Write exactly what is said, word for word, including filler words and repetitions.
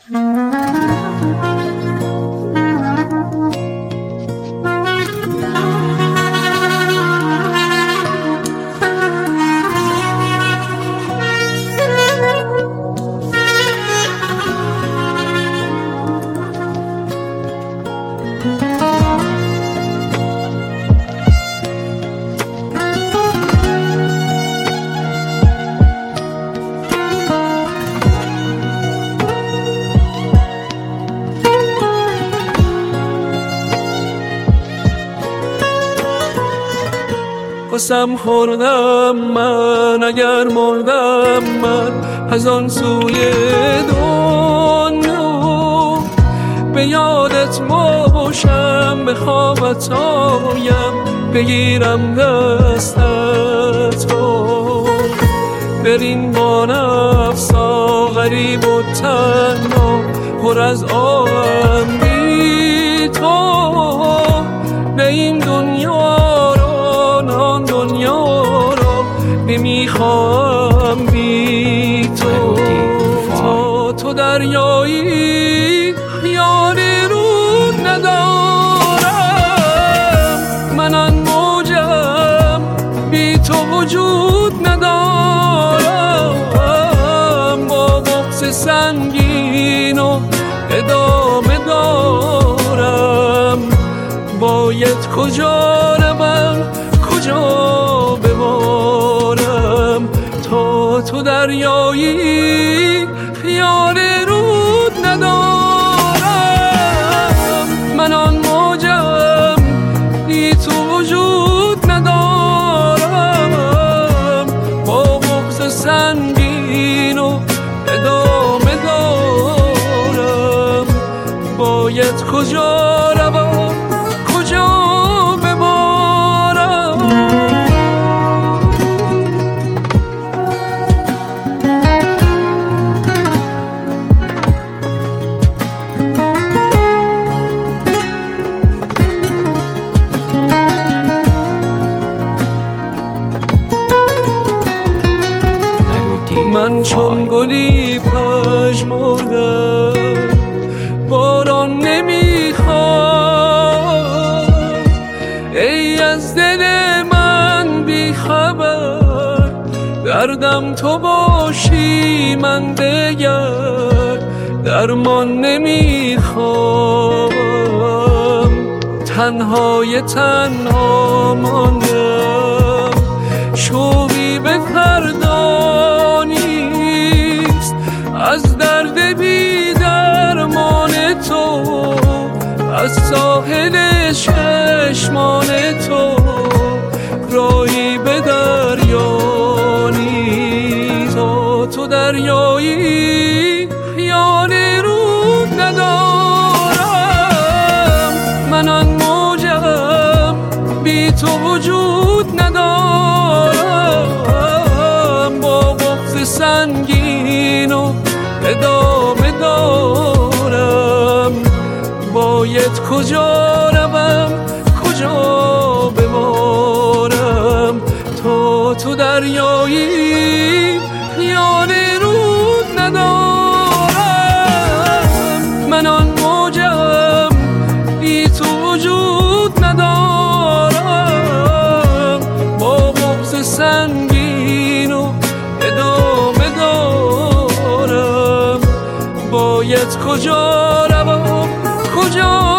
قسم خوردم من اگر مردم من از آن سوی دنیا، به یادت باشم به خوابت آیم بگیرم دستتو، برین با نفسا غریب و تنها پر از آهم بی تو، به این دنیا آن دنیا را نمیخواهم بی تو. تا تو دریایی خیالی رود ندارم، من آن موجم بی تو وجود ندارم، با بغض سنگین و ادامه دارم، باید کجا روم کجا ببارم. تا تو دریایی خیال رود ندارم، من آن موجم بی تو وجود ندارم، با بغض سنگین و ادامه دارم، باید کجا روم کجا من چون گلی پژمردم، باران نمیخواد، ای از دل من بی خبر، دردم تو باشی من دیگر درمان نمیخوام، تنهای تنها ماندم، شوقی به فردا نیست، از درد بی درمان تو، از ساحل چشمان تو راهی به دریا نیست. تا تو دریایی خیال رود ندارم، من آن موجم بی تو وجود ندارم، با بغض سنگین و ادامه دارم، باید کجا روم کجا ببارم. تا تو دریایی خیال رود ندارم، من آن موجم بی تو وجود ندارم، با بغض سنگین و ادامه دارم، باید کجا روم کجا